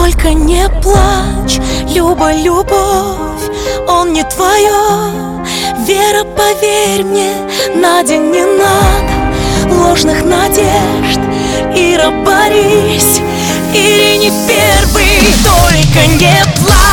Только не плачь, Люба, любовь, он не твое. Вера, поверь мне, Надя, не надо ложных надежд. Ира, борись, Ирине первый. Только не плачь.